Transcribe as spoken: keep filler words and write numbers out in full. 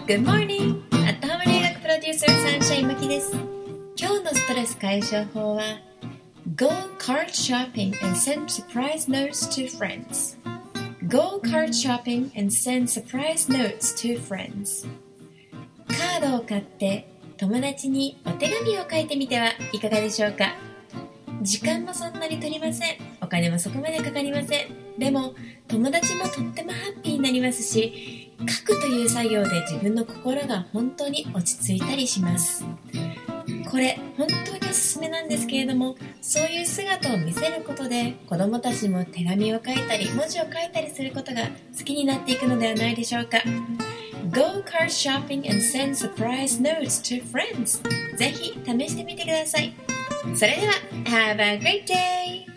Good morning! アットハマ留学プロデューサーサンシャインマキです。今日のストレス解消法は Go card shopping and send surprise notes to friends. Go card shopping and send surprise notes to friends. カードを買って友達にお手紙を書いてみてはいかがでしょうか。時間もそんなに取りません。お金もそこまでかかりません。でも友達もとってもハッピーになりますし、書くという作業で自分の心が本当に落ち着いたりします。これ本当におすすめなんですけれども、そういう姿を見せることで子供たちも手紙を書いたり文字を書いたりすることが好きになっていくのではないでしょうか。 Go card shopping and send surprise notes to friends. ぜひ試してみてください。それでは Have a great day!